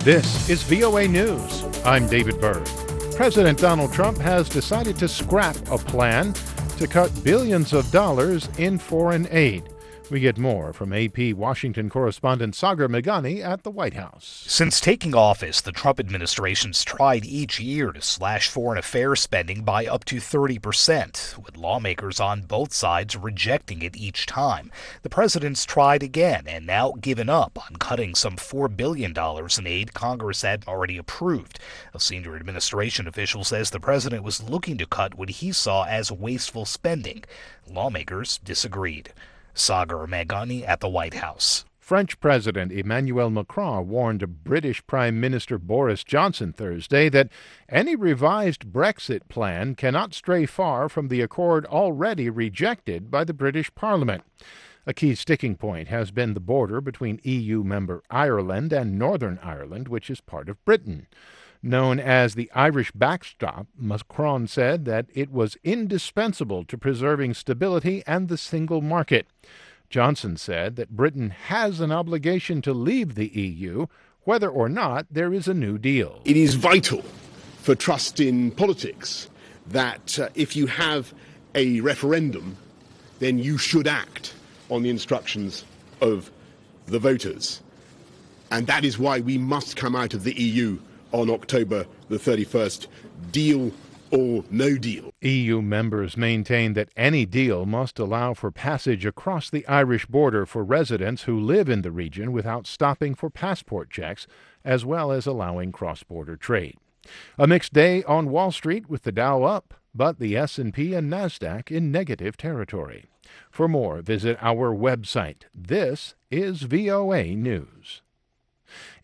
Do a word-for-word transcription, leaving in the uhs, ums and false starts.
This is V O A News. I'm David Byrd. President Donald Trump has decided to scrap a plan to cut billions of dollars in foreign aid. We get more from A P Washington correspondent Sagar Meghani at the White House. Since taking office, the Trump administration's tried each year to slash foreign affairs spending by up to thirty percent, with lawmakers on both sides rejecting it each time. The president's tried again and now given up on cutting some four billion dollars in aid Congress had already approved. A senior administration official says the president was looking to cut what he saw as wasteful spending. Lawmakers disagreed. Sagar Meghani at the White House. French President Emmanuel Macron warned British Prime Minister Boris Johnson Thursday that any revised Brexit plan cannot stray far from the accord already rejected by the British Parliament. A key sticking point has been the border between E U member Ireland and Northern Ireland, which is part of Britain. Known as the Irish backstop, Macron said that it was indispensable to preserving stability and the single market. Johnson said that Britain has an obligation to leave the E U, whether or not there is a new deal. It is vital for trust in politics that uh, if you have a referendum, then you should act on the instructions of the voters. And that is why we must come out of the E U on October the thirty-first, deal or no deal. E U members maintain that any deal must allow for passage across the Irish border for residents who live in the region without stopping for passport checks, as well as allowing cross-border trade. A mixed day on Wall Street with the Dow up, but the S and P and NASDAQ in negative territory. For more, visit our website. This is V O A News.